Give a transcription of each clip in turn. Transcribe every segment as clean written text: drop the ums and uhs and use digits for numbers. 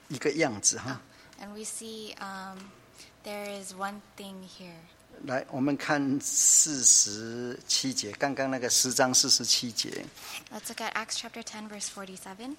一个样子哈。 And we see there is one thing here. 来，我们看47节，刚刚那个10章47节。 Let's look at Acts chapter 10, verse 47.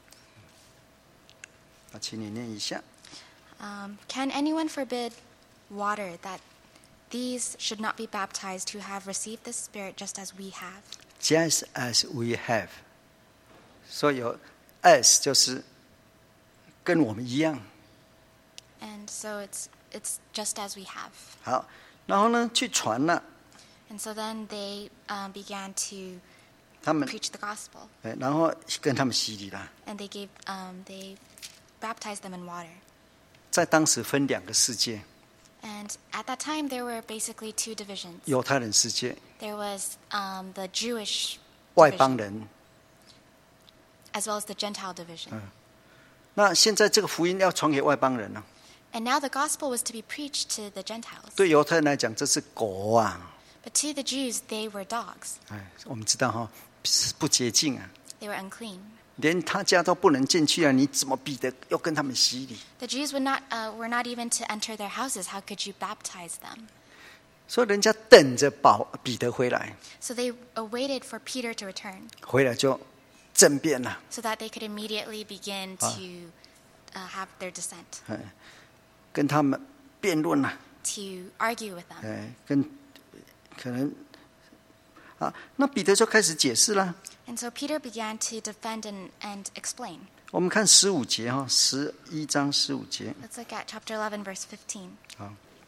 请你念一下。 Can anyone forbid water that these should not be baptized who have received the Spirit just as we have? Just as we have， 所以有 as 就是跟我们一样。 And so it's just as we have. 好，然后呢，去传了。 And so then they began to 他们 preach the gospel. 然后跟他们洗礼了。 And they baptized them in water. 在当时分2个世界。 And at that time, there were basically 2 divisions. 犹太人世界， There was the Jewish 外邦 division, 人。 as well as the Gentile division. 那现在这个福音要传给外邦人了。 And now the gospel was to be preached to the Gentiles. 对犹太人来讲，这是狗啊！ But to the Jews, they were dogs. 我们知道哈，不洁净啊， They were unclean. 连他家都不能进去啊！你怎么彼得要跟他们洗礼？ The Jews were not even to enter their houses. How could you baptize them? 所以人家等着彼得回来， So they awaited for Peter to return 回来就政变了。 so that they could immediately begin to have their dissent, 跟他们辩论了， to argue with them. 跟可能那彼得就开始解释了。 And so Peter began to defend and explain. 我们看15节哈，11章15节。 Let's look at chapter 11, verse 15. 好，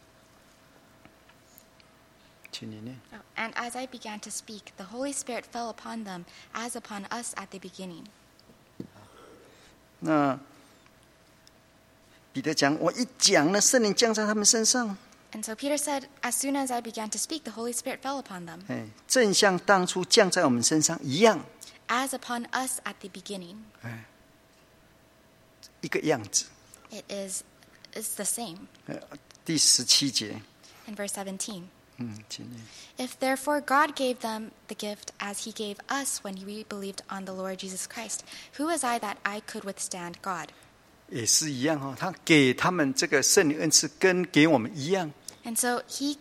请你念。 And as I began to speak, the Holy Spirit fell upon them as upon us at the beginning. 那彼得讲，我一讲呢，圣灵降在他们身上。 And so Peter said, as soon as I began to speak, the Holy Spirit fell upon them, 正像当初降在我们身上一样， as upon us at the beginning. 一个样子。 It's the same. 第17节， In verse 17. 请念。 If therefore God gave them the gift as he gave us when we believed on the Lord Jesus Christ, who was I that I could withstand God? 也是一样他给他们这个圣灵恩赐，跟给我们一样。 And so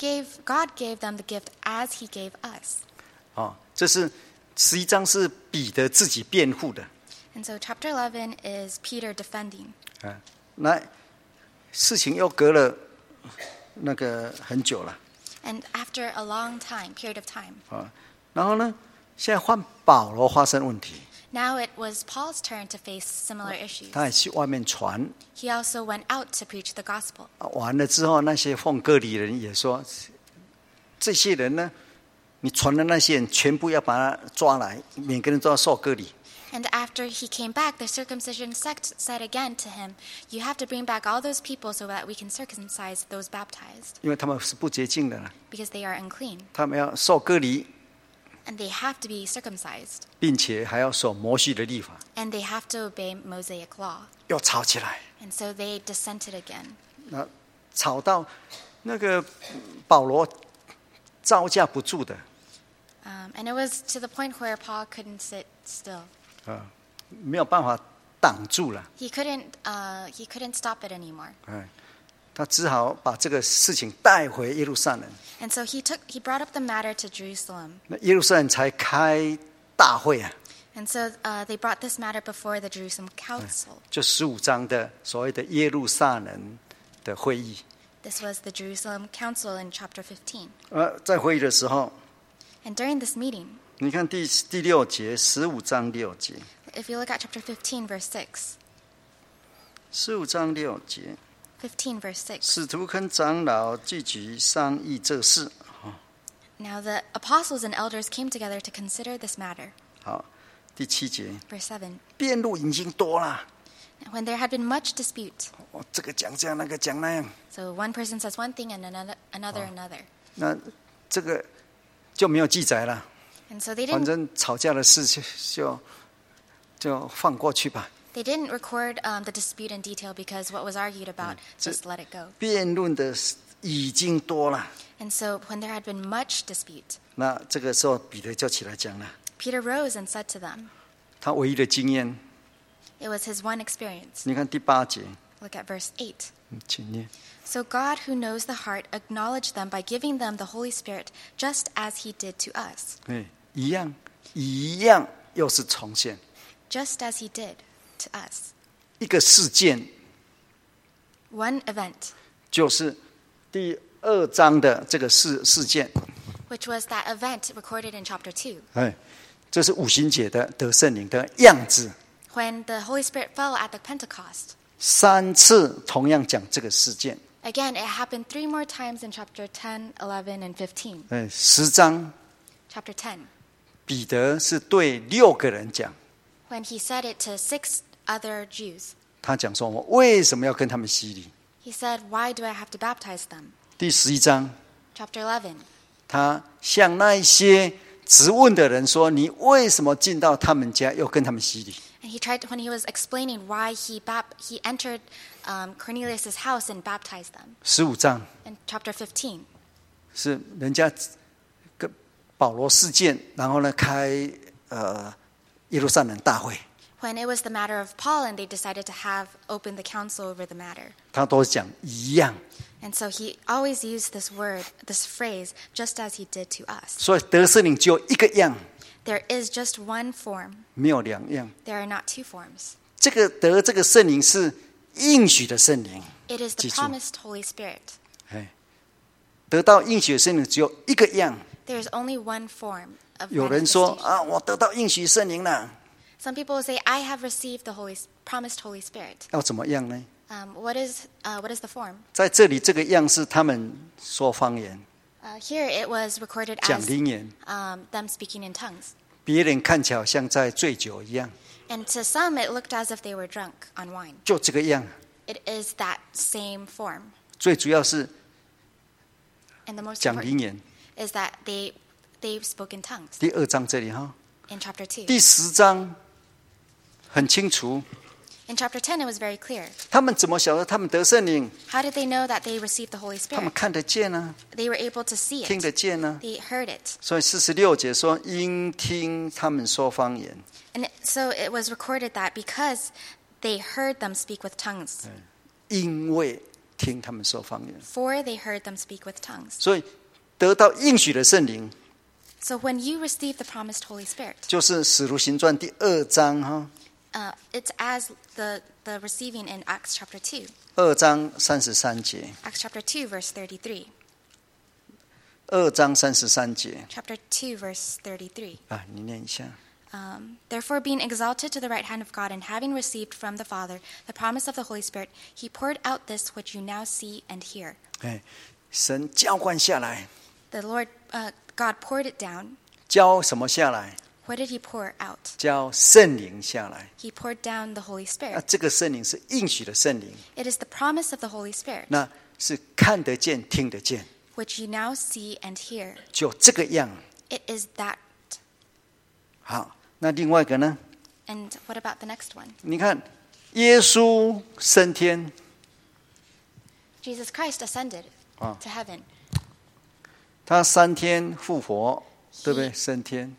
God gave them the gift as he gave us. 这是11章是彼得自己辩护的。 And so chapter 11 is Peter defending. 那事情又隔了那个很久了。 And after a long period of time. 然后呢，现在换保罗发生问题。 Now it was Paul's turn to face similar issues. 他也去外面传。 He also went out to preach the gospel. 完了之后，那些奉割礼人也说，这些人呢，你传的那些人全部要把他抓来，每个人都要受割礼。 And after he came back, the circumcision sect said again to him, you have to bring back all those people so that we can circumcise those baptized. 因为他们是不洁净的了， Because they are unclean. 他们要受割礼， And they have to be circumcised. 并且还要守摩西的律法， And they have to obey Mosaic law. 又吵起来。 And so they dissented again. 那吵到那个保罗招架不住的， And it was to the point where Paul couldn't sit still. 没有办法挡住了。 He couldn't stop it anymore. 他只好把这个事情带回耶路撒冷。 And so he brought up the matter to Jerusalem. 那耶路撒冷才开大会啊， And so they brought this matter before the Jerusalem council. 就15章的所谓的耶路撒冷的会议。 This was the Jerusalem council in chapter 15. 在会议的时候， And during this meeting, 你看第6节，15章6节 if you look at chapter 15, verse 6, ，15章6节， 15, verse 6. 使徒跟长老聚集商议这事。 Now the apostles and elders came together to consider this matter. 好，第7节， Verse 7. 辩论已经多了， When there had been much dispute, 这个讲这样，那个讲那样， so one person says one thing and another. 那这个就没有记载了。 And so they 反 didn't 正吵架的事就放过去吧。 record the dispute in detail because what was argued about, just let it go. 辩论的已经多了， And so when there had been much dispute, 那这个时候彼得就起来讲了， Peter rose and said to them, 他唯一的经验， It was his one experience. 你看第8节， Look at verse 8. 请念。 So God, who knows the heart, acknowledged them by giving them the Holy Spirit, just as he did to us. 一样，又是重现 Just as he did to us. 一个事件， One event, 就是第2章的这个事件。 which was that event recorded in chapter 2. 这是五旬节的得圣灵的样子。 When the Holy Spirit fell at the Pentecost. 3次同样讲这个事件。 Again, it happened 3 more times in chapter 10, 11, and 15. 10章 Chapter 10. 彼得是对6个人讲， When he said it to 6 other Jews. 他讲说我为什么要跟他们洗礼。 He said, why do I have to baptize them? 第11章 Chapter 11. 他向那一些质问的人说，你为什么进到他们家又跟他们洗礼。 And he tried to, when he was explaining why he entered Cornelius' house and baptized them. 15章 In chapter 15. 是人家跟保罗事件，然后呢开耶路撒冷大会， When it was the matter of Paul and they decided to have open the council over the matter. 他都讲一样。 And so he always used this word, this phrase, just as he did to us. 所以得圣灵只有一个样， There is just one form. 没有2样。 There are not 2 forms. 这个得这个圣灵是应许的圣灵， It is the 记住。 promised Holy Spirit. 得到应许的圣灵只有一个样。 There is only one form of 有人说 manifestation. 我得到应许圣灵了， Some people say, I have received the promised Holy Spirit. 要怎么样呢？ What is the form? 在这里这个样是他们说方言， Here it was recorded 讲 as 灵言， them speaking in tongues. 别人看起来好像在醉酒一样， And to some, it looked as if they were drunk on wine. 就这个样。 It is that same form. 最主要是 And the most 讲灵 important 言。 is that they spoke in tongues 第2章这里哈， in chapter 2. 第10章很清楚， In chapter 10, it was very clear. 他们怎么晓得他们得圣灵？ How did they know that they received the Holy 他们 Spirit? 看得见呢、 They were able to see 听 it. 得见呢、 They heard it. 所以46节说，因听他们说方言， And so it was recorded that because they heard them speak with tongues. 因为听他们说方言， For they heard them speak with tongues. 所以得到应许的圣灵， So when you receive the promised Holy Spirit, 就是使徒行传第2章哈， it's as the receiving in Acts chapter 2. 2章33节， Acts chapter 2, verse 33. 2章33节 Chapter 2, verse 33. 啊，你念一下。 Therefore, being exalted to the right hand of God and having received from the Father the promise of the Holy Spirit, he poured out this which you now see and hear. 神浇灌下来， The Lord, God poured it down. 浇什么下来？ What did he pour out? 浇圣灵下来。 He poured down the Holy Spirit. 这个圣灵是应许的圣灵， It is the promise of the Holy Spirit, 那是看得见、听得见， which you now see and hear. 就这个样。 It is that. 好，那另外一个呢？ And what about the next one? 你看，耶稣升天， Jesus Christ ascended Ah. to heaven. 他3天复活，对不对？升天，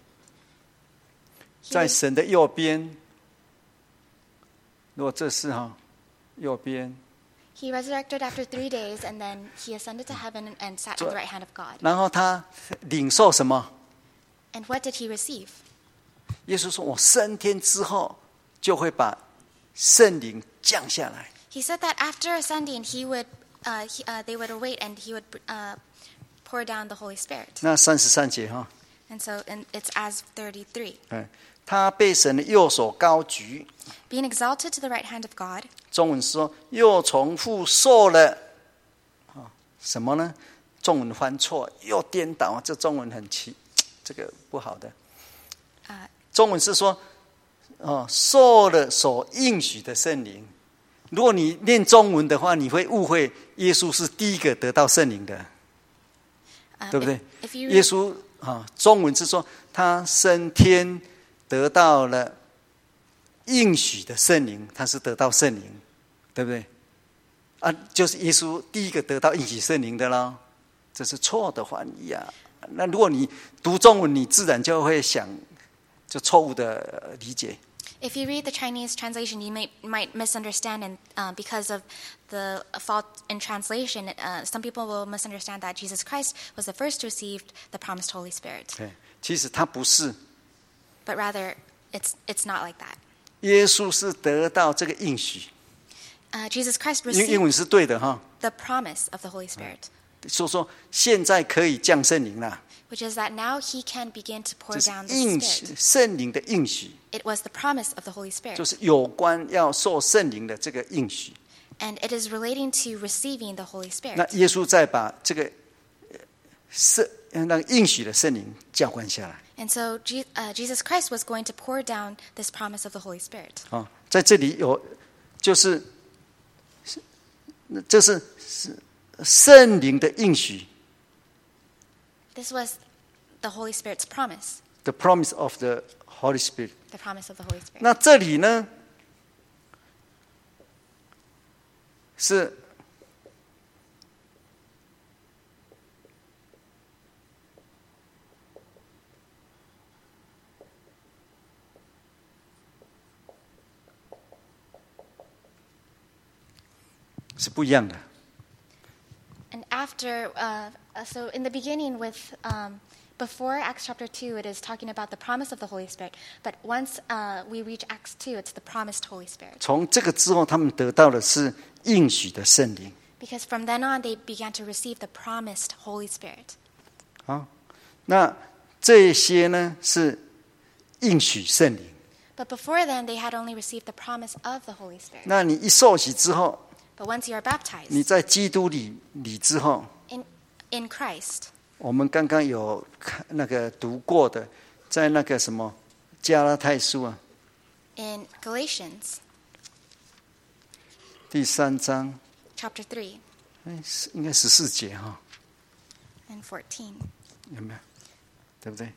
He 在 was, 神的右边。如果这是右边， he resurrected after 3 days, and then he ascended to heaven and sat at the right hand of God. 然后他领受什么？ And what did he receive? 耶稣说：“我升天之后，就会把圣灵降下来。 He said that after ascending, they would await and he would pour down the Holy Spirit. ” 那33节哈， And so it's as 33. 他被神的右手高举， Being exalted to the right hand of God. 中文说又重复受了什么呢？中文翻错，又颠倒，这中文很奇，这个不好的。中文是说，受了所应许的圣灵。如果你念中文的话，你会误会耶稣是第一个得到圣灵的，对不对？ If you 耶稣中文是说他升天得到了应许的圣灵，他是得到圣灵，对不对？就是耶稣第一个得到应许圣灵的咯，这是错的翻译啊。那如果你读中文，你自然就会想，就错误的理解。 If you read the Chinese translation, you might misunderstand, and because of the fault in translation, some people will misunderstand that Jesus Christ was the first to receive the promised Holy Spirit. 其实他不是， But rather, it's not like that. 耶稣是得到这个应许， Jesus Christ 英文 received 是对的哈。 the promise of the Holy Spirit, 所以说现在可以降圣灵了， which is that now he can begin to pour 这是 down the 应许， Spirit. 圣灵的应许， It was the promise of the Holy Spirit. 就是有关要受圣灵的这个应许。 And it is relating to receiving the Holy 那 Spirit. 耶稣再把这个那个应许的圣灵浇灌下来 And so Jesus Christ was going to pour down this promise of the Holy Spirit. 啊，在这里有就是这是圣灵的应许 This was the Holy Spirit's promise, ，the promise of the Holy Spirit。 the promise of the Holy Spirit. 那这里呢是不一样的。 And after, so in the beginning with, before Acts chapter 2, it is talking about the promise of the Holy Spirit. But once we reach Acts 2, it's the promised Holy Spirit. 从这个之后，他们得到的是应许的圣灵 Because from then on, they began to receive the promised Holy Spirit. 啊。那这些呢是应许圣灵。 But before then, they had only received the promise of the Holy Spirit. 那你一受洗之后， But once you are baptized 你在基督里之后， in Christ, 我们刚刚有那个读过的，在那个什么加拉太书啊， in Galatians 第3章， chapter 3 应该14节哈， and 14. 有没有？对不对？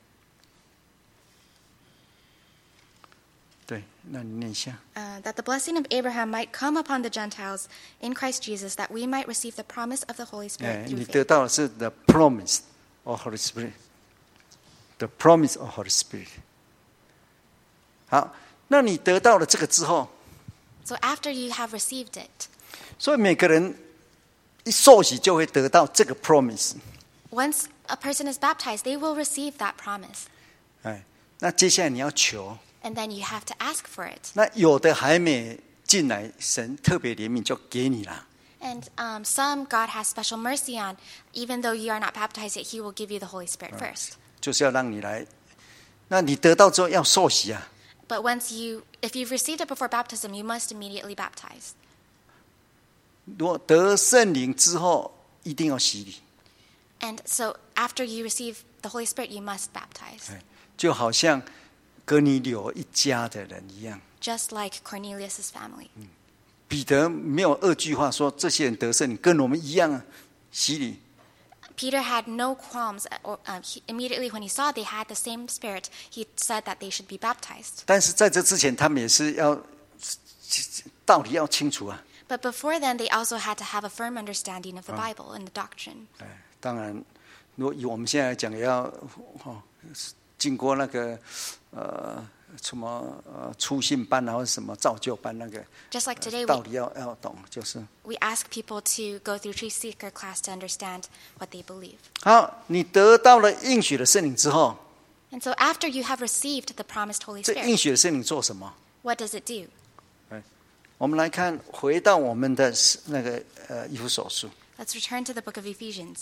对，那你念一下。 That the blessing of Abraham might come upon the Gentiles in Christ Jesus, that we might receive the promise of the Holy Spirit 你 through 得 faith. 到的是 the promise of Holy Spirit，the promise of Holy Spirit。好，那你得到了这个之后， So after you have received it, 所以每个人一受洗就会得到这个 promise。 once a person is baptized, they will receive that promise. 哎，那接下来你要求， And then you have to ask for it. 那有的还没进来，神特别怜悯就给你了。 And some God has special mercy on. Even though you are not baptized yet, He will give you the Holy Spirit first. 就是要让你来，那你得到之后要受洗啊。 But if you've received it before baptism, you must immediately baptize. 如果得圣灵之后，一定要洗礼。 And so after you receive the Holy Spirit, you must baptize. 就好像哥尼流一家的人一样， Just like Cornelius' family. 彼得没有2句话说这些人得圣灵跟我们一样啊，洗礼。 Peter had no qualms. Immediately when he saw they had the same spirit, he said that they should be baptized. 但是在这之前，他们也是要道理要清楚啊。 But before then, they also had to have a firm understanding of the Bible and the doctrine. 当然，如果以我们现在来讲，也要经过那个什么初信班啊，或者什么造就班那个 Just like today, 道理要懂，就是。 we ask people to go through Truth Seeker class to understand what they believe. 好，你得到了应许的圣灵之后， And so after you have received the promised Holy 这应 Spirit, 许的圣灵做什么？ what does it do? 我们来看，回到我们的那个以弗所书 Let's return to the book of Ephesians,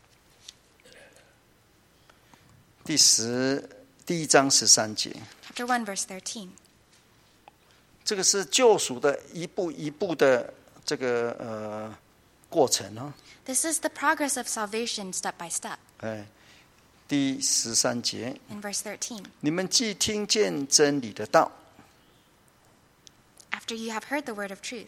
第1章13节。 chapter 1, verse 13. 这个是救赎的一步一步的这个过程啊。 This is the progress of salvation step by step. 第13节， In verse 13, 你们既听见真理的道， after you have heard the word of truth.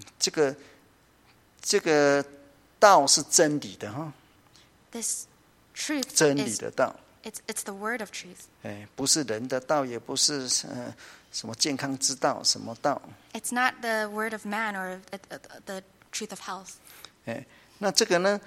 这个道是真理的哈， This truth 真理 is 的道， it's the word of truth. 不是人的道，也不是什么健康之道，什么道。 It's not the word of man or the truth of health. 那这个呢，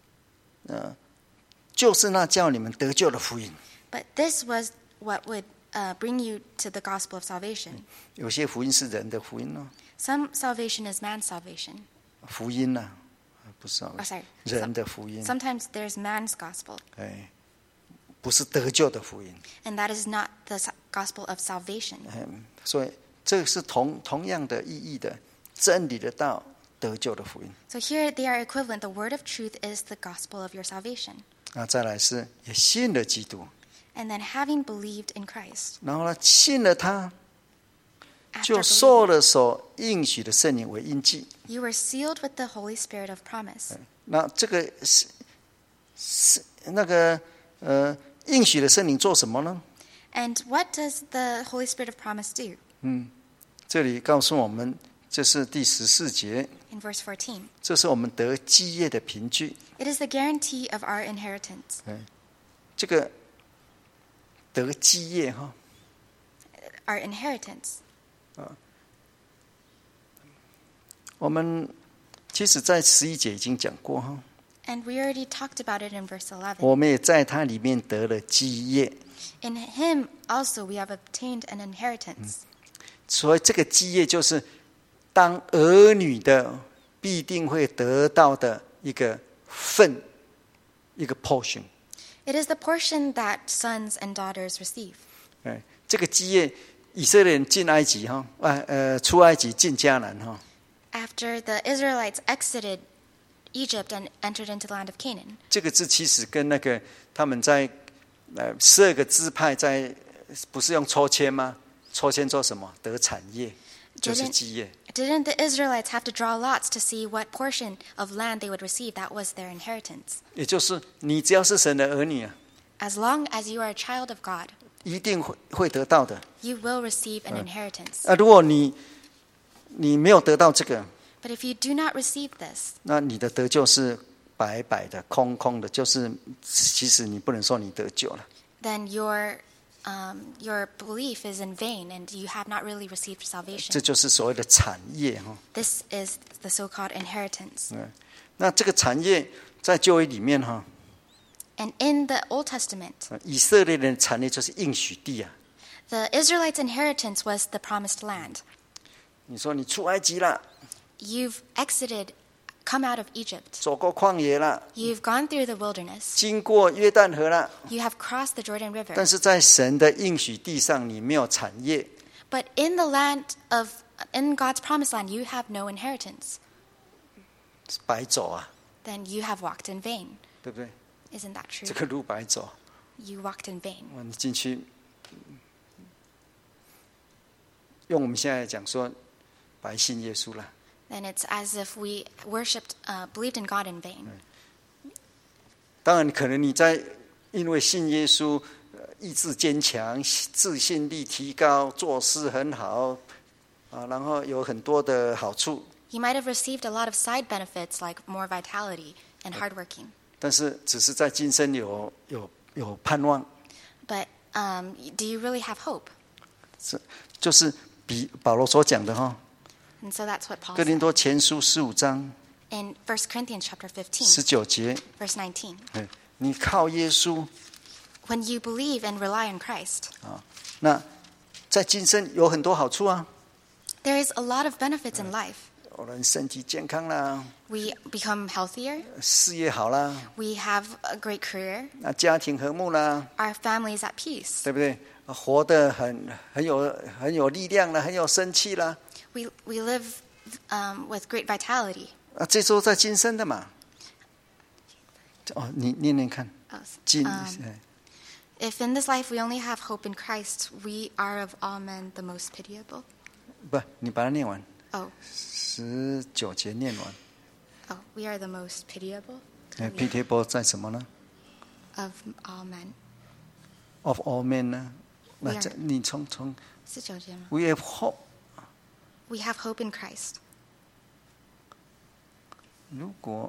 就是那叫你们得救的福音。 But this was what would bring you to the gospel of salvation. 有些福音是人的福音呢、 Some salvation is man's salvation. 福音呐、不是、 sorry. 人的福音， Sometimes there's man's gospel, 哎，不是得救的福音。 and that is not the gospel of salvation. 所以这是同样的意义的真理的道，得救的福音。 So here they are equivalent. The word of truth is the gospel of your salvation. 那再来是也信了基督， And then having believed in Christ, 然后呢信了他， after 就 believing, 受了所应许的圣灵为印记。 you were sealed with the Holy Spirit of promise. 那这个是那个应许的圣灵做什么呢？ And what does the Holy Spirit of promise do? 这里告诉我们，这是第14节， In verse 14, 这是我们得基业的凭据。 it is the guarantee of our inheritance. 这个得基业哈， Our inheritance. 我们其实在11节已经讲过哈， And we already talked about it in verse 11. 我们也在它里面得了基业， In him also we have obtained an inheritance. 所以这个基业就是当儿女的必定会得到的一个份，一个 portion。 It is the portion that sons and daughters receive. 这个基业，以色列人进埃及哈，出埃及进迦南哈， After the Israelites exited Egypt and entered into the land of Canaan, 这个字其实跟那个他们在12个支派在不是用抽签吗？抽签做什么？得产业，就是基业。 didn't the Israelites have to draw lots to see what portion of land they would receive? That was their inheritance. 也就是你只要是神的儿女啊， As long as you are a child of God, 一定会得到的。 you will receive an inheritance. 如果你没有得到这个， But if you do not receive this, 那你的得救是白白的、空空的，就是其实你不能说你得救了。 then your belief is in vain and you have not really received 这 salvation. 就是所谓的产业哈。 This is the so-called inheritance. 那这个产业在旧约里面哈， And in the Old Testament, 以色列人的产业就是应许地啊。 the Israelites' inheritance was the promised land. 你说你出埃及了， You've exited, come out of Egypt. 走过旷野了， You've gone through the wilderness. 经过约旦河了， You have crossed the Jordan 但 River. 是在神的应许地上，你没有产业， But in God's promised land, you have no inheritance. 白走啊， Then you have walked in vain. 对不对？ Isn't that true? 这个路白走， You walked in vain. 你进去，用我们现在讲说，白信耶稣了。 Then it's as if we believed in God in vain. 当然，可能你在因为信耶稣，意志坚强，自信力提高，做事很好，然后有很多的好处。 You might have received a lot of side benefits like more vitality and hardworking. 但是只是在今生有盼望， But do you really have hope? 就是比保罗所讲的哈， And so that's what Paul 哥林 said 多前书15章 in 1 Corinthians chapter 15, 19节， verse 19. 你靠耶稣， When you believe and rely on Christ, 那在今生有很多好处啊， there is a lot of benefits in life. 有人身体健康啦， We become healthier. 事业好啦， We have a great career. 那家庭和睦啦， Our family is at peace. 对不对？活得很有力量啦，很有生气啦， We live with great vitality. 这都在今生的嘛。你念念看， 今 If in this life we only have hope in Christ, we are of all men the most pitiable. 不，你把它念完 Oh, ，19节念完。 we are the most pitiable pitiable 在什么呢 of all men. ？Of all men 呢？那 We are 你从 19节吗？ We have hope。 We have hope in Christ. 如果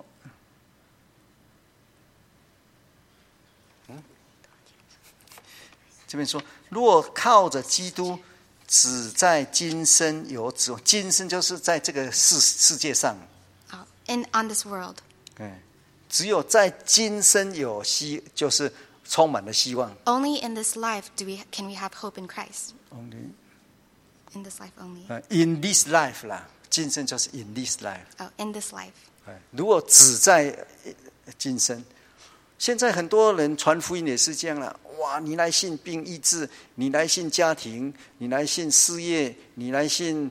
这边说，若靠着基督，只在今生有指望。今生就是在这个世界上， On this world. 只有在今生有希，就是充满了希望。 Only in this life can we have hope in Christ. Only In this life only. in this life 啦，今生就是 in this life。 Oh, in this life. 如果只在今生，现在很多人传福音也是这样了。哇，你来信病医治，你来信家庭，你来信事业，你来信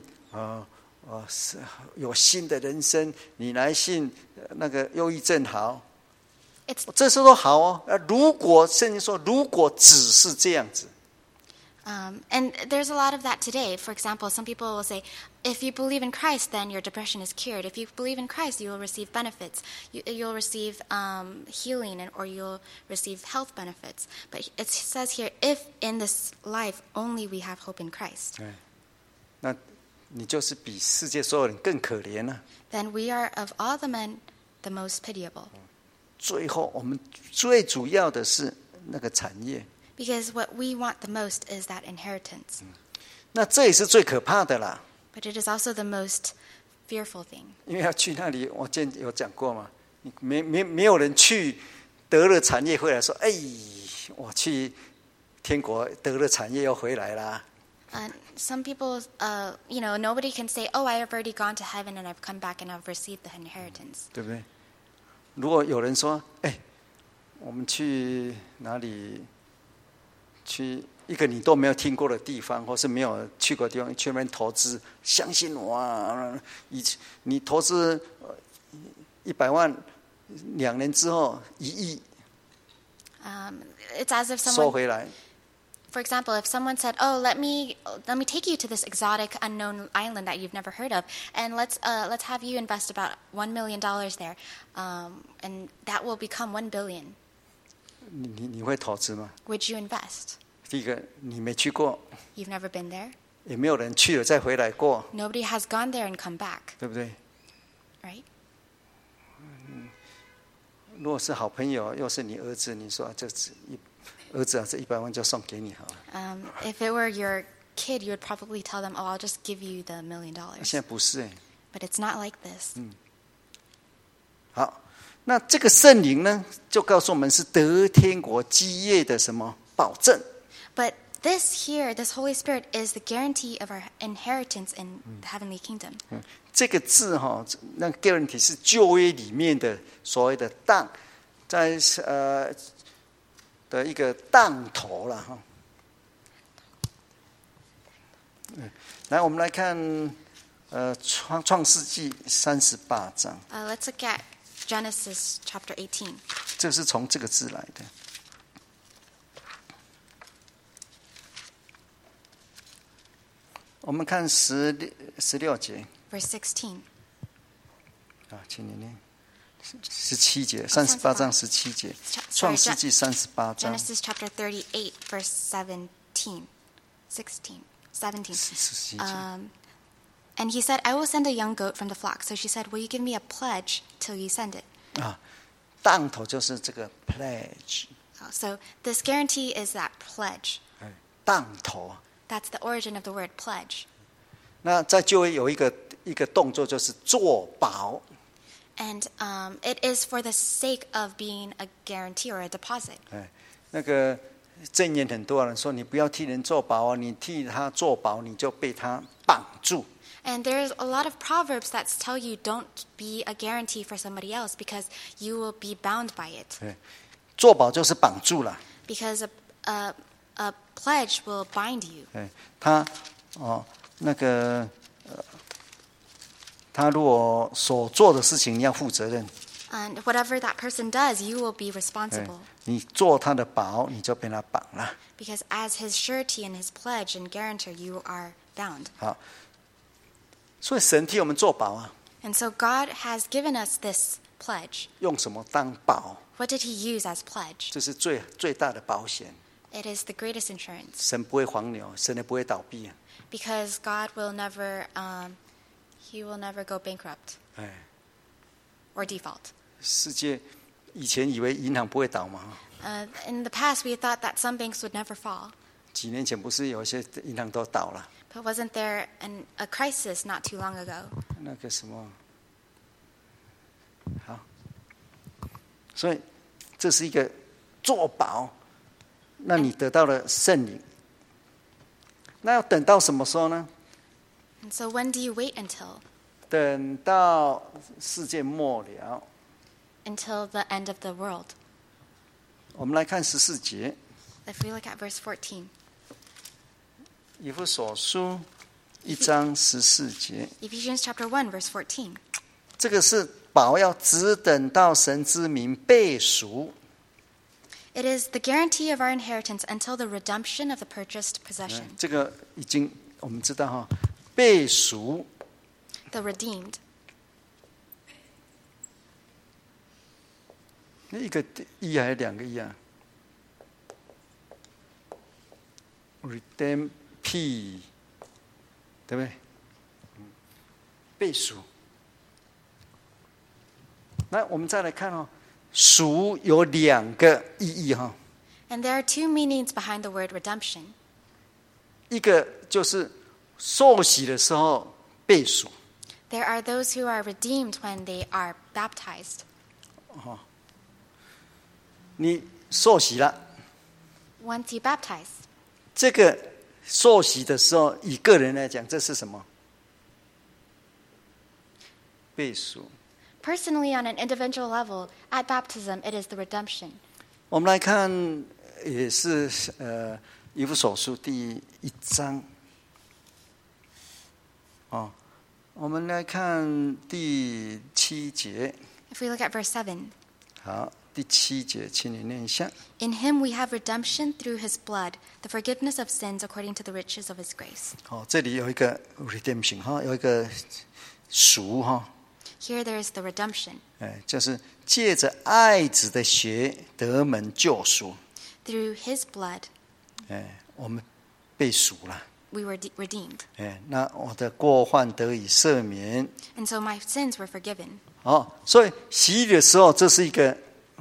有新的人生，你来信那个忧郁症好，这些都好哦。如果圣经说，如果只是这样子。 And there's a lot of that today. For example, some people will say, if you believe in Christ, then your depression is cured. If you believe in Christ, you will receive benefits. You'll receive healing or you'll receive health benefits. But it says here, if in this life only we have hope in Christ. 那你就是比世界所有人更可怜了。 Then we are of all the men the most pitiable. 最后，我们最主要的是那个产业。 Because what we want the most is that inheritance. 那这也是最可怕的啦。 But it is also the most fearful thing. 因为要去那里，我之前有讲过嘛，没有人去得了产业回来说，哎，我去天国得了产业又回来啦。 Some people, nobody can say, oh, I have already gone to heaven and I've come back and I've received the inheritance. 对不对？如果有人说，哎，我们去哪里？去一个你都没有听过的地方，或是没有去过的地方，去那边投资，相信我啊！你投资100万，2年之后1亿， It's as if 收 someone, 回来。 for example, if someone said, oh, let me take you to this exotic unknown island that you've never heard of, and let's have you invest about $1 million there, and that will become $1 billion. 你会投资吗？ Would you invest? 第一个，你没去过， You've never been there. 也没有人去了再回来过， Nobody has gone there and come back, 对不对？ right? 如果是好朋友，又是你儿子，你说儿子啊，这100万就送给你好了。 If it were your kid, you would probably tell them, oh, I'll just give you the $1 million. 现在不是哎。 But it's not like this. 好，那这个圣灵呢，就告诉我们是得天国基业的什么保证？ But this Holy Spirit is the guarantee of our inheritance in the heavenly kingdom. 这个字哈，那 guarantee 是旧约里面的所谓的当，在的一个当头了哈。来，我们来看创世纪38章。 Let's look at Genesis chapter 18. 这是从这个字来的。我们看16节 Verse 16. 啊，请你念17节，38章17节，创世纪38章 Genesis chapter 38, verse 17. 17. 17节。 And he said, I will send a young goat from the flock. So she said, will you give me a pledge till you send it? 啊，当头就是这个 pledge， So this guarantee is that pledge. 当头。 That's the origin of the word pledge. 那在旧约有一个动作，就是作保。 And it is for the sake of being a guarantee or a deposit. 那个箴言很多人说，你不要替人作保啊，你替他作保，你就被他绑住。 And there's a lot of proverbs that tell you don't be a guarantee for somebody else because you will be bound by it. 作保就是绑住了。 Because a pledge will bind you. 他他如果所做的事情，你要负责任。 And whatever that person does, you will be responsible. 你做他的保，你就被他绑了。 Because as his surety and his pledge and guarantor, you are bound. 好，所以神替我们做保啊， And so God has given us this pledge. 用什么当保？ What did he use as pledge? 这是最大的保险。 It is the greatest insurance. 神不会黄牛，神也不会倒闭。 Because God will never, he will never go bankrupt or default. 世界以前以为银行不会倒吗？ In the past, we thought that some banks would never fall. 几年前不是有一些银行都倒了？ But wasn't there a crisis not too long ago? 那个什么，好，所以这是一个做保那你得到了圣灵。那要等到什么时候呢？ And so when do you wait until? 等到世界末了。 Until the end of the world. 我们来看14节。 If we look at verse 14. 以弗所书1章14节。 Ephesians chapter 1, verse 14. 这个是保要只等到神之名被赎。 It is the guarantee of our inheritance until the redemption of the purchased possession. 这个已经我们知道哈，被赎。 The redeemed. 一个义还是两个义啊 ？Redeem P， 对不对？被赎。那我们再来看哦，赎有两个意义哈。 And there are two meanings behind the word redemption. 一个就是受洗的时候被赎。 There are those who are redeemed when they are baptized. 你受洗了， Once you baptize, 这个受洗的时候，以个人来讲，这是什么？被赎。 personally on an individual level, at baptism, it is the redemption. 我们来看，也是以弗所书第1章。哦，我们来看第7节。 If we look at verse 7. 好，第7节，请你念一下。 In him we have redemption through his blood, the forgiveness of sins according to the riches of his grace. 哦，这里有一个 redemption 哈，有一个赎哈。 Here there is the redemption. 就是借着爱子的血得门救赎。 Through his blood, 我们被赎了。 we were redeemed. 那我的过犯得以赦免。 And so my sins were forgiven. 哦，所以洗礼的时候，这是一个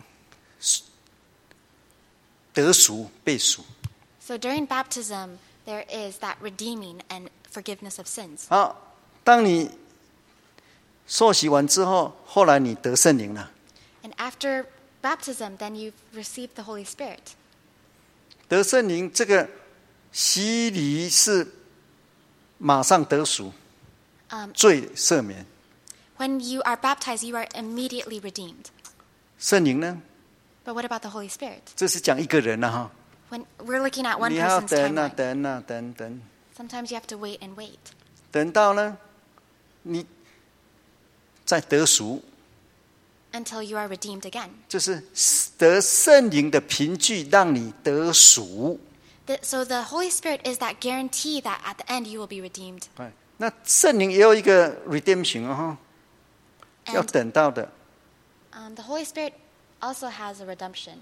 得赎、被赎。 So during baptism, there is that redeeming and forgiveness of sins. 好，当你受洗完之后，后来你得圣灵了。 And after baptism, then you receive the Holy Spirit. 得圣灵，这个洗礼是马上得赎，罪赦免。 When you are baptized, you are immediately redeemed. 圣灵呢？ But what about the Holy Spirit? 这是讲一个人了哈。 When we're looking at one 你要 person's 等啊 timeline. 等啊等， Sometimes you have to wait and wait. 等到呢，你再得赎， Until you are redeemed again. 就是得圣灵的凭据，让你得赎。 So the Holy Spirit is that guarantee that at the end you will be redeemed. 那圣灵也有一个 redemption 哈， 要 And 等到的。 the Holy Spirit also has a redemption.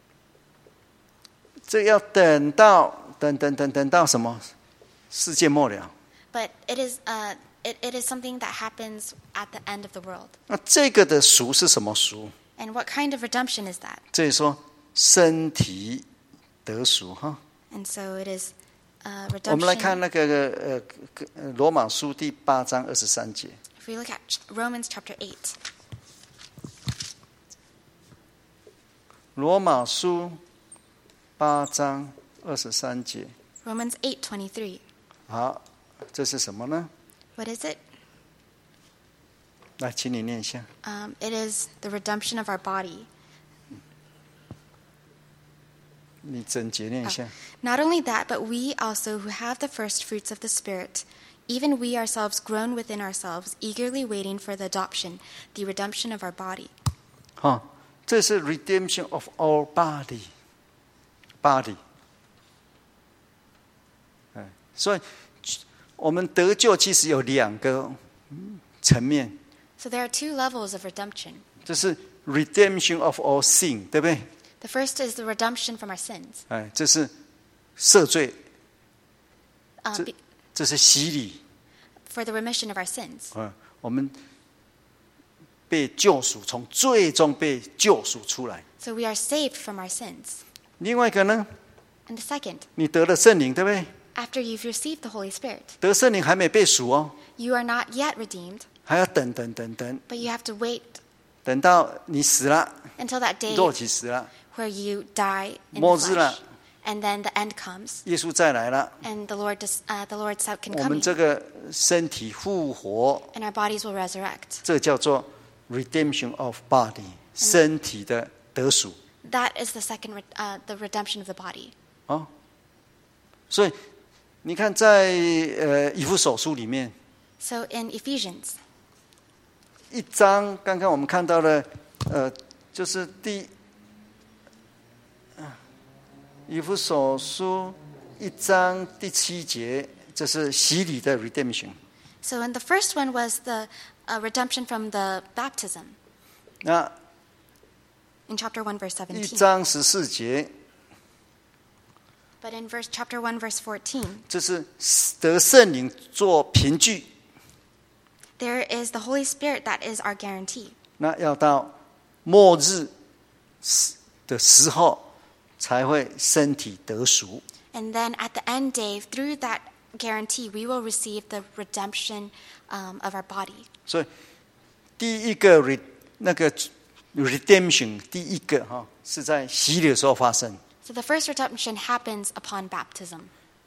这要等到什么？世界末了。 But it is something that happens at the end of the world. 那这个的赎是什么赎？ And what kind of redemption is that? 这里说身体得赎哈。 And so it is 我们来看 redemption. 那个罗马书第8章23节。 If we look at Romans chapter 8. 罗马书8章23节。 Romans 8:23. 好，这是什么呢？ What is it? 来，请你念一下。 It is the redemption of our body. 你整节念一下。 Not only that, but we also who have the first fruits of the Spirit, even we ourselves groan within ourselves, eagerly waiting for the adoption, the redemption of our body. 哈，这是 redemption of our body。所以我们得救其实有2个层面， So there are two levels of redemption. 这是 redemption of all sin， 对不对？ The first is the redemption from our sins. 这是赦罪， Be- 这是洗礼。 for the remission of our sins. 我们被救赎，从罪中被救赎出来。 So we are saved from our sins. 另外一个呢， And the second, 你得了圣灵，对不对？ after you've received the Holy Spirit, 得圣灵还没被赎哦， you are not yet redeemed, 还要等， but you have to wait 等到你死了， until that day 肉体死了， where you die in the 末日了 flesh, And then the end comes. 耶稣再来了， And the Lord's second 我们 coming. 这个身体复活， And our bodies will resurrect. 这叫做 redemption of body， 身体的得赎。 That is the the redemption of the body. 哦，所以你看在以弗所书里面 So in Ephesians, 1章，刚刚我们看到了就是以弗所书1章第7节，这是洗礼的 redemption。 so in the first one was the redemption from the baptism. 那 In chapter 1, verse 1 17. 章14节， But in chapter 1, verse 14, 这是得圣灵做凭据。 there is the Holy Spirit that is our guarantee. 那要到末日的时候，才会身体得赎。 And then at the end day, through that guarantee, we will receive the redemption of our body. 所以第一个那个 redemption， 第一个是在洗礼的时候发生， So the first redemption happens upon baptism.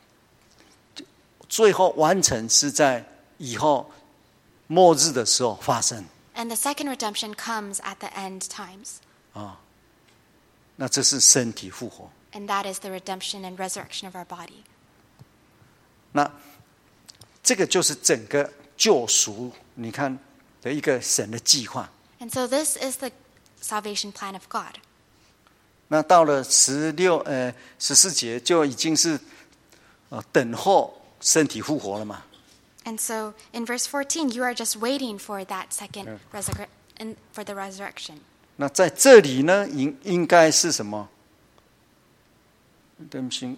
最后完成是在以后末日的时候发生。 And the second redemption comes at the end times. 那这是身体复活。 And that is the redemption and resurrection of our body. 那这个就是整个救赎，你看的一个神的计划。 And so this is the salvation plan of God. 那到了14节就已经是等候身体复活了嘛。 And so in verse 14, you are just waiting for that second for the resurrection. 那在这里呢，应该是什么？对不起，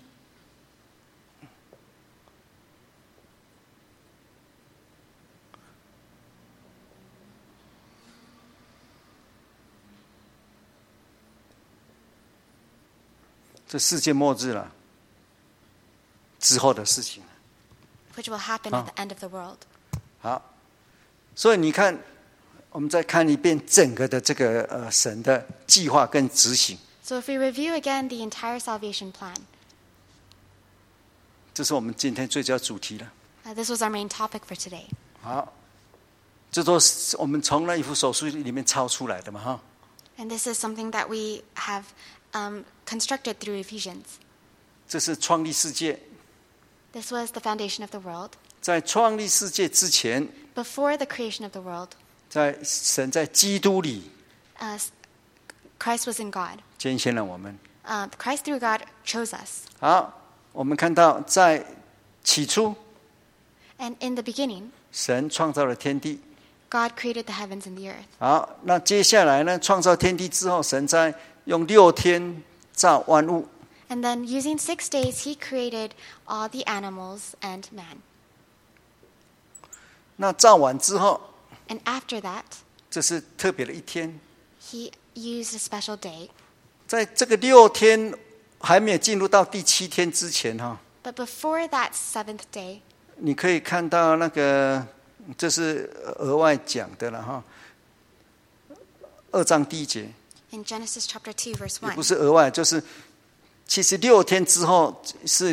这世界末日了之后的事情。 Which will happen at the end of the world. 好，所以你看，我们再看一遍整个的这个神的计划跟执行。 So if we review again the entire salvation plan, 这是我们今天最主要主题了。 this was our main topic for today. 好，这都是我们从那以弗所书里面抄出来的嘛，哈。 And this is something that we have constructed through Ephesians. 这是创立世界， This was the foundation of the world. 在创立世界之前， Before the creation of the world, 神在基督里 Christ was in God. 拣选了我们。 Christ through God chose us. 好，我们看到在起初， And in the beginning, 神创造了天地。 God created the heavens and the earth. 好，那接下来呢？创造天地之后，神在用6天造万物。 And then using 6 days, he created all the animals and man. 那造完之后， And after that, 这是特别的一天。 he used a special day. 在这个6天还没有进入到第7天之前，哈， But before that 7th day, 你可以看到那个，这是额外讲的了，哈。2章第1节， in Genesis chapter 2, verse 也不 1, 是额外，就是其实6天之后是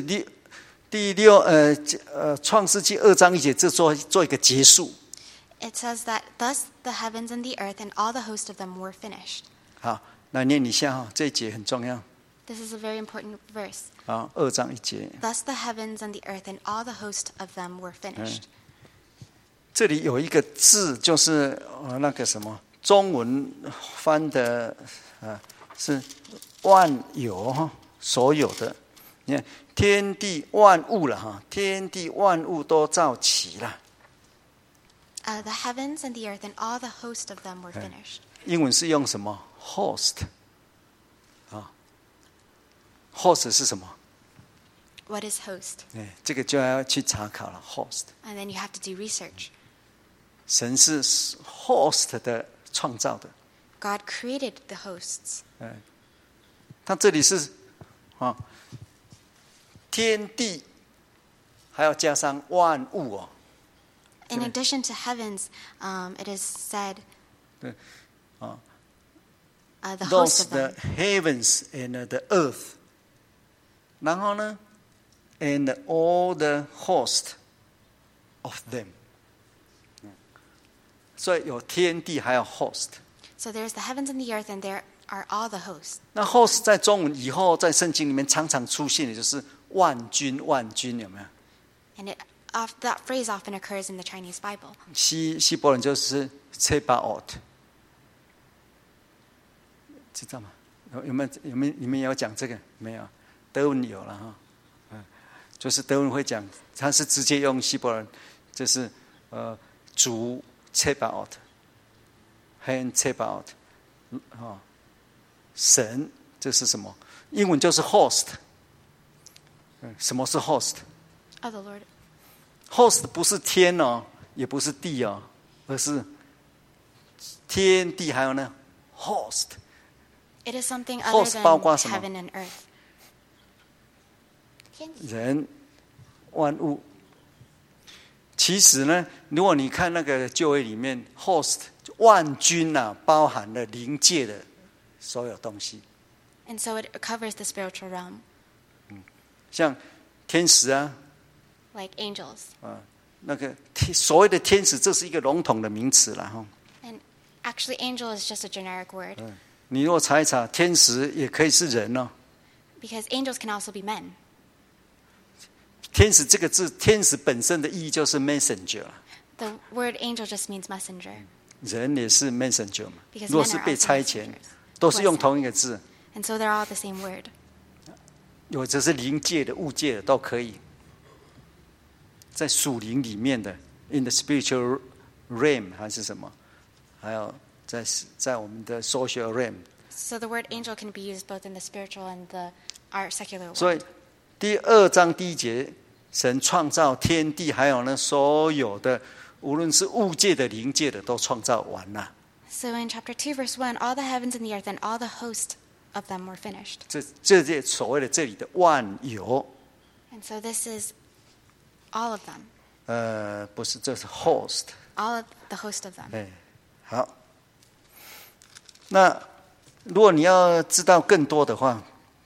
创世纪2章1节，这做一个结束。 it says that, thus the heavens and the earth and all the host of them were finished. 好，来念一下哈，这一节很重要。 This is a very important verse. 好，2章1节， Thus the heavens and the earth and all the host of them were finished. 这里有一个字，就是那个什么，中文翻的是万有哈，所有的，你看天地万物了哈，天地万物都造齐了。 The heavens and the earth and all the host of them were finished. 英文是用什么 ？host 啊 ，host 是什么？ What is host? 这个就要去查考了 ，host。 And then you have to do research. 神是 host 的创造的， God created the hosts. 他这里是天地，还要加上万物哦。 In addition to heavens, it is said the host Those of the them. heavens and the earth 然后呢 ，and all the host of them， 所以有天地还有 host。 So there's the heavens and the earth, and there are all the hosts. 那 host 在中文以后在圣经里面常常出现的就是万军，万军有没有？ And that phrase often occurs in the Chinese Bible. 希伯来就是 Tsebaot， 知道吗？有没有你们有讲这个没有？德文有了哈，就是德文会讲，他是直接用希伯来，就是主 Tsebaot， hen Tsebaot， 神这是什么？英文就是 host。什么是 host？ Oh, the Lord. host 不是天哦，也不是地哦，而是天地还有呢 host。 It is something other host 包括 than 什么？ heaven and earth. 人万物。其实呢，如果你看那个旧约里面 host 万军啊，包含了灵界的所有东西。 And so it covers the spiritual realm, 像天使啊， like angels. 那个所谓的天使，这是一个笼统的名词啦哈。 And actually, angel is just a generic word, 你如果查一查，天使也可以是人哦。 because angels can also be men. 天使这个字，天使本身的意义就是 messenger， The word angel just means messenger, 人也是 messenger 嘛。 because 如果 men 是 are 被 also 差遣， messengers. 都是用同一个字， And so they're all the same word. 有的是灵界的、物界的都可以。在属灵里面的 ，in the spiritual realm 还是什么？还有在我们的 social realm。 So the word angel can be used both in the spiritual and our secular 所以 world. 第2章第1节，神创造天地，还有呢所有的，无论是物界的、灵界的，都创造完了。 So in chapter 2, verse 1, all the heavens and the earth and all the host of them were finished. 这所谓的这里的万有， And so this is all of them, 不是，这是 host。 all of the host of them. 哎，好。那如果你要知道更多的话，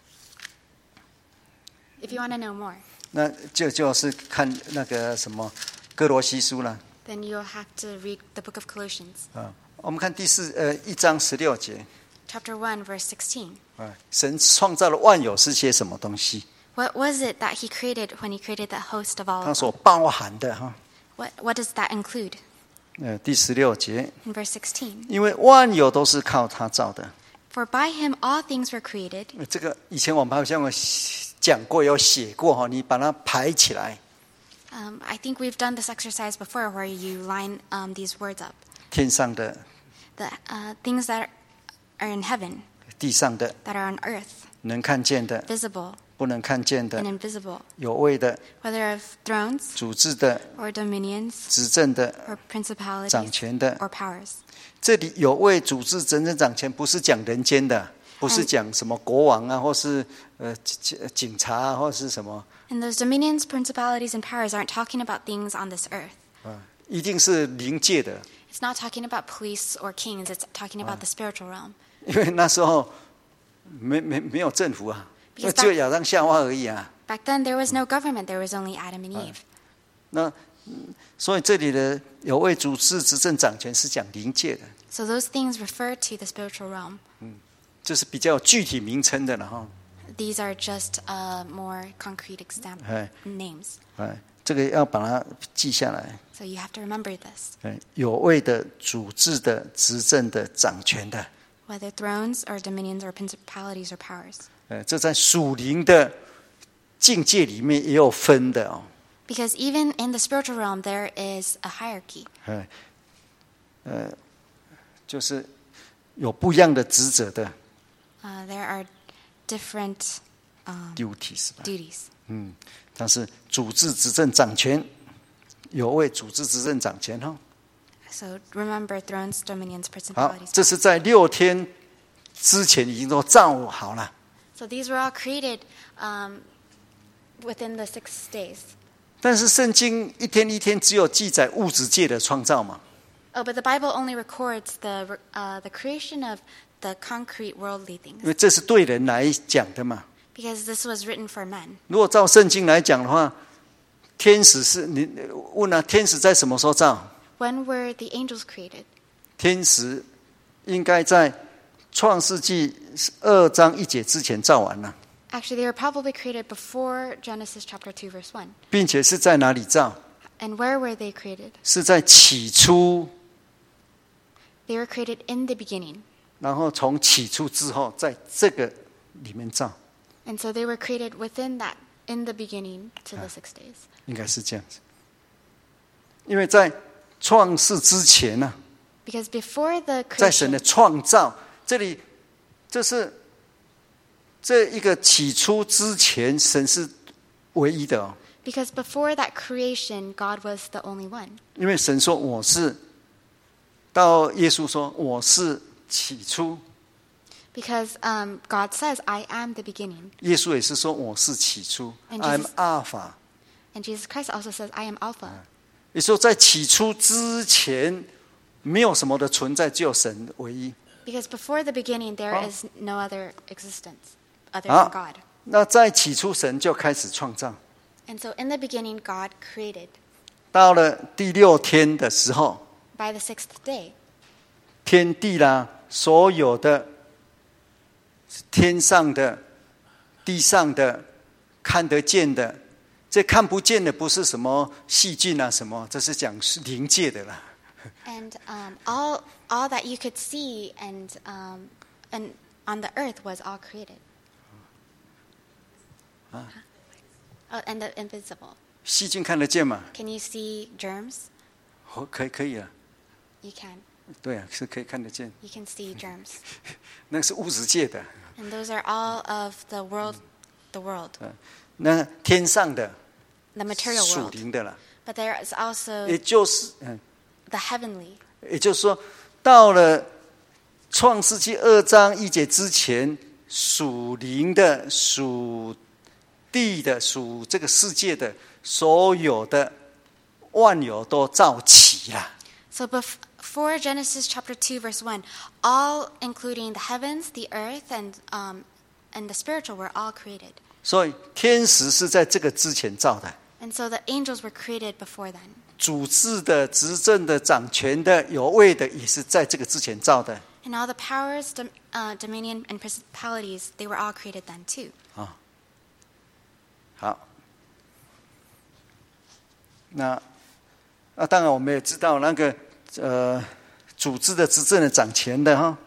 If you want to know more, 那就是看那个什么哥罗西书了。 then you'll have to read the book of Colossians, 我们看1章16节， chapter 1, verse 16. 神创造了万有是些什么东西？ What was it that he created when he created the host of all 它 of 所 them? 包含的哈。 What does that include? 第16节， In verse 16, 因为万有都是靠他造的。 for by him all things were created. 这个以前我们好像有讲过，有写过哈，你把它排起来。 I think we've done this exercise before where you line these words up. 天上的、 The things that are in heaven, 地上的、 that are on earth, 能看见的、 visible 不能看见的、 and invisible, 有位的、 whether of thrones 主治的、 or dominions 执政的、 or 掌 principalities 权的。 or powers. 这里有位主治、真正掌权，不是讲人间的，不是讲什么国王啊，或是警察啊，或是什么， And those dominions, principalities, and powers aren't talking about things on this earth. 一定是灵界的。 It's not talking about police or kings, it's talking about the spiritual realm. 因为那时候没有政府啊， Because 只有亚当夏娃而已啊。 Back then, there was no government, there was only Adam and Eve. 那所以这里的有位主治、执政、掌权是讲灵界的， So those things refer to the spiritual realm. 就是比较具体名称的了哈。 These are just more concrete names. 这个要把它记下来。 So you have to remember this. 有位的、主治的、执政的、掌权的。 Whether thrones or dominions or principalities or powers. 这在属灵的境界里面也有分的哦。 Because even in the spiritual realm, there is a hierarchy. 就是有不一样的职责的 There are different duties 吧。 duties. 但是主治、执政、掌权，有位主治、执政、掌权哈。 So remember thrones, dominions, 好， principalities. 这是在6天之前已经都造好了。 So these were all created within the 6 days. 但是圣经一天一天只有记载物质界的创造嘛。 Oh, but the Bible only records the creation of the concrete worldly 因 things. 为这是对人来讲的嘛。 Because this was written for men. 如果照圣经来讲的话，天使是你问啊，天使在什么时候造？ When were the angels created? 天使应该在创世纪2章1节之前造完了， Actually, they were probably created before Genesis chapter 2, verse 1. 并且是在哪里造？ And where were they created? 是在起初， They were created in the beginning. 然后从起初之后，在这个里面造， And so they were created within that, in the beginning to the 6 days. 应该是这样子。因为在创世之前呢、 Because before the 在神 creation, 的创造，这里这是这一个起初之前，神是唯一的哦。 because before that creation, God was the only one. 因为神说我是，到耶稣说我是起初， Because God says, I am the beginning. 耶稣也是说我是起初 And ，I'm Jesus- Alpha。 And Jesus Christ also says, I am Alpha. 也说在起初之前，没有什么的存在，只有神唯一。 Because before the beginning, there is no other existence other 好 than God. 那在起初神就开始创造， And so in the beginning, God created. 到了第6天的时候， By the 6th day, 天地啦，所有的天上的、地上的、看得见的，这看不见的不是什么细菌啊什么，这是讲灵界的啦。 and all that you could see and on the earth was all created. Oh, and the invisible. 细菌看得见嘛？ Can you see germs? 可以啊， You can. 对啊，是可以看得见。 You can see germs. 那是物质界的， And those are all of the world. 那天上的 The material 属 world. 灵的啦， But there is also 也就是 the heavenly. 也就是说，到了创世纪2章1节之前，属灵的、属地的、属这个世界的所有的万有都造齐了。 So before Genesis chapter 2, verse 1, all, including the heavens, the earth, and the spiritual, were all created. 所以天使是在这个之前造的， And so the angels were created before then. 主治的、执政的、掌权的、有位的，也是在这个之前造的。 And all the powers, dominion, and principalities, they were all created then too. 好，那当然我们也知道那个组织的、执政的、掌权的哈，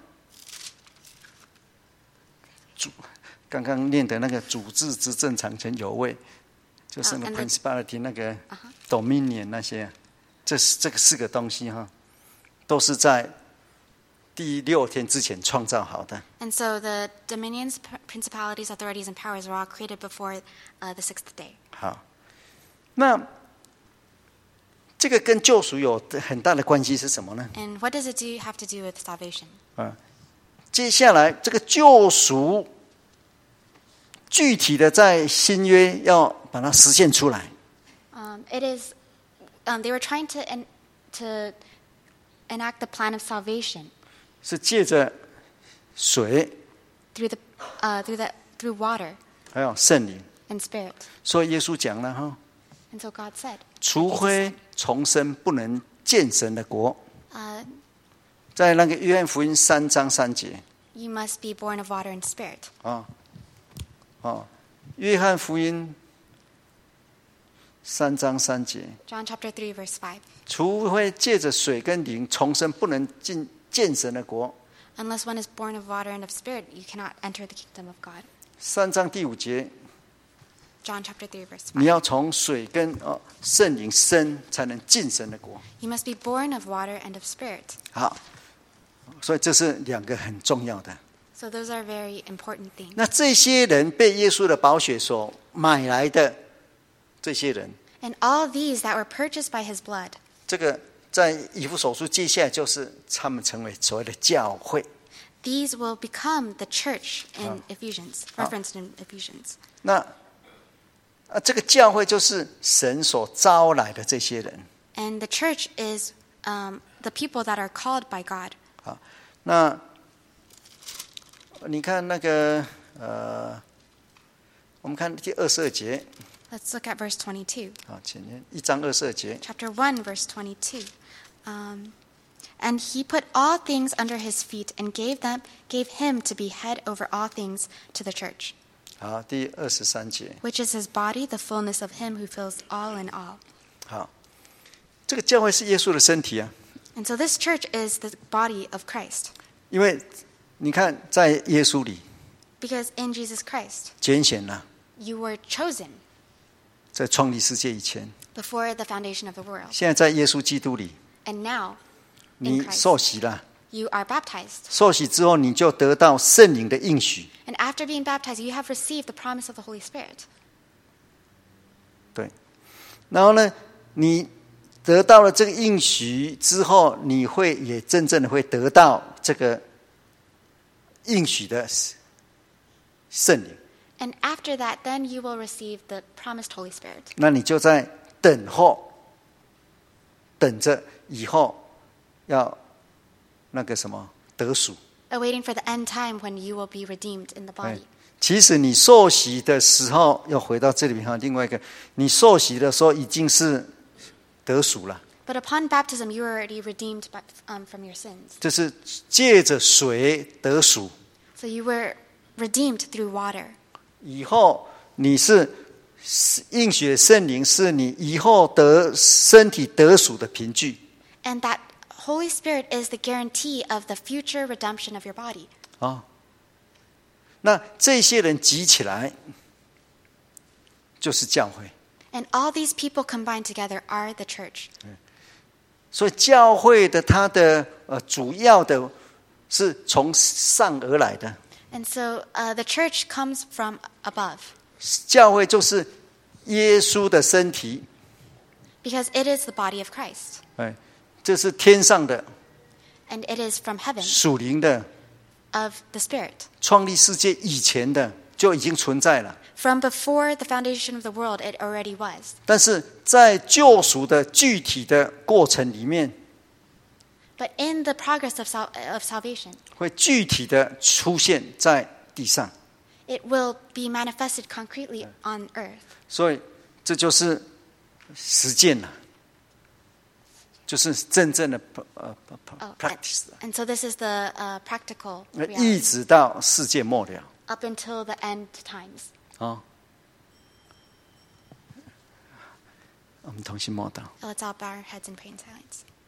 刚刚念的那个组织、执政、掌权、有位，就是那 and 个 the- principality 那个 dominion 那些，这个4个东西哈，都是在第6天之前创造好的。 And so the dominions, principalities, authorities, and powers were all created before the 6th day. 好，那这个跟救赎有很大的关系是什么呢？ And what does it have to do with salvation? 接下来这个救赎，具体的在新约要把它实现出来。 It is, they were trying to enact the plan of salvation 是借着水， through water 还有圣灵。 and spirit. 所以耶稣讲了哈， And so God said, 除非重生，不能见神的国。 uh, 在那个约翰福音3章3节 you must be born of water and spirit. 约翰福音3章3节， John chapter 3, verse 5. 除非借着水跟灵重生，不能见神的国。 Unless one is born of water and of spirit, you cannot enter the kingdom of God. 3章第5节， John chapter 3, verse 5. 你要从水跟圣灵生，才能进神的国。 You must be born of water and of spirit. 好，所以这是2个很重要的。 So those are very important things. 那这些人被耶稣的宝血所买来的，这些人， And all these that were purchased by his blood, 这个在以弗所书接下来就是他们成为所谓的教会。 these will become the church in Ephesians, referenced in Ephesians. 那这个教会就是神所招来的这些人。 And the church is the people that are called by God. 好，那你看那个我们看第22节。 Let's look at verse 22. 好，前面1章22节。 Chapter 1, verse 22. And he put all things under his feet and gave him to be head over all things to the church, 好，第23节。 which is his body, the fullness of him who fills all in all. 好，这个教会是耶稣的身体啊。 And so this church is the body of Christ. 因为你看，在耶稣里 Because in Jesus Christ, 拣选了， you were chosen 在创立世界以前， before the foundation of the world. 现在在耶稣基督里， And now, 你 in Christ, 受洗了。 you are baptized. 受洗之后，你就得到圣灵的应许。 And after being baptized, you have received the promise of the Holy Spirit. 对，然后呢，你得到了这个应许之后，你会也真正的会得到这个应许的圣灵。 And after that, then you will receive the promised Holy Spirit. 那你就在等候，等着以后要那个什么得赎。 Awaiting for the end time when you will be redeemed in the 哎 body. 其实你受洗的时候，要回到这里面哈，另外一个，你受洗的时候已经是得赎了， But upon baptism, you are already redeemed from your sins. 就是借着水得赎。 So you were redeemed through water. 以后你是应许的圣灵，是你以后得身体得赎的凭据。 And that Holy Spirit is the guarantee of the future redemption of your body. 啊，那这些人集起来就是教会。 And all these people combined together are the church. 所以教会的它的主要的是从上而来的， And so the church comes from above 教会就是耶稣的身体， because it is the body of Christ. 哎，这是天上的 And it is from heaven 属灵的， of the Spirit. 创立世界以前的就已经存在了。 From before the foundation of the world, it already was. 但是在救赎的具体的过程里面， But in the progress of salvation, 会具体的出现在地上， it will be manifested concretely on earth. 所以这就是实践了，就是真正的practice 了， And so this is the practical 一 reality 直到世界末了 up until the end times. 啊。我们同心默祷。 Let's all bow our heads and pray in silence.